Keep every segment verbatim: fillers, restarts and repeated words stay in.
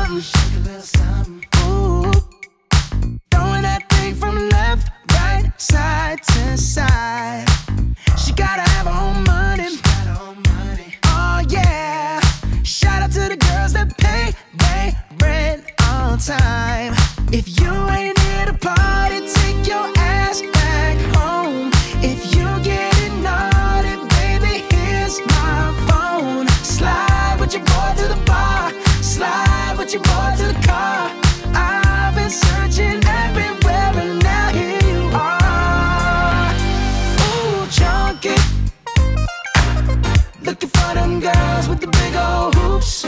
something. Shake a little something. Ooh, throwing that thing from left, right, side to side. She gotta have her own money. She got her own money. Oh yeah. Shout out to the girls that pay they rent on time. If you ain't here to party, take your ass back home. If you getting naughty, baby, here's my phone. Slide with your boy to the bar. Slide with your boy to the car. I've been searching everywhere and now here you are. Ooh, junkie, looking for them girls with the big old hoops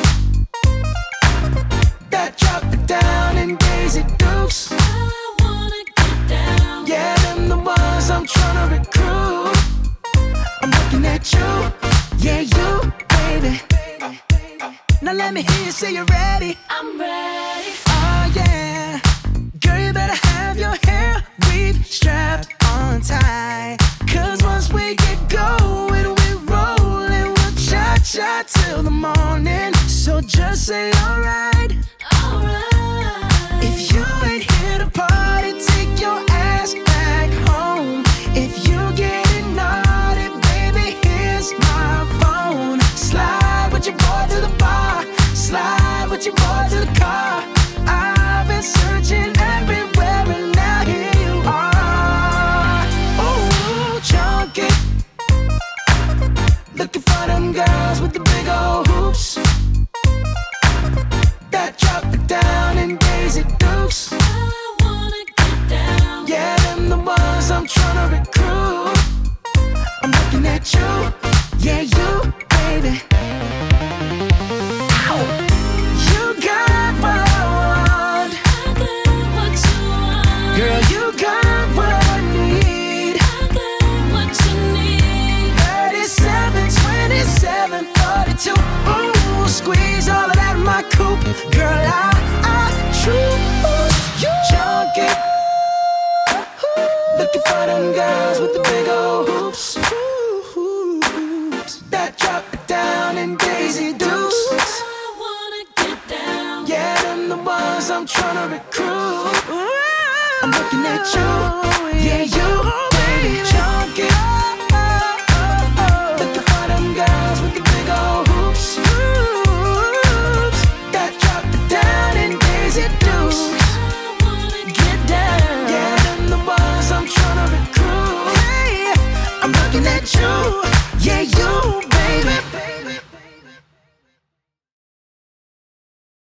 that drop it down in Daisy Dukes. I wanna get down. Yeah, them the ones I'm tryna recruit. I'm looking at you, yeah, you, baby. Now let me hear you say you're ready. I'm ready. Oh yeah, girl, you better have your hair weave strapped on tight. Cause once we get going, we rollin', we'll cha-cha till the morning. So just say alright. Alright. If you ain't here to party, take your ass back home. If you getting naughty, baby, here's my phone. Slide with your boy to the bar. Slide with your boy to the car. I've been searching everywhere and now here you are. Ooh, junkie, looking for them girls with the big old hoops that drop it down in Daisy Dukes. I wanna get down. Yeah, them the ones I'm tryna recruit. I'm looking at you, yeah, you, baby. Ow. You got what I want. I got what you want. Girl, you got what I need. I got what you need. thirty-seven, twenty-seven, forty-two. Ooh, squeeze all of that in my coupe. Girl, I, I choose you. Junkie, looking for them girls with the big old hoops that drop it down in Daisy Dukes. I wanna get down. Yeah, them the ones I'm tryna recruit. I'm looking at you, yeah, you, baby. Junkie, looking for them girls with the big old hoops that drop it down in Daisy Dukes. I wanna get down. Yeah, them the ones I'm tryna recruit. Hey, I'm looking at you, yeah, you,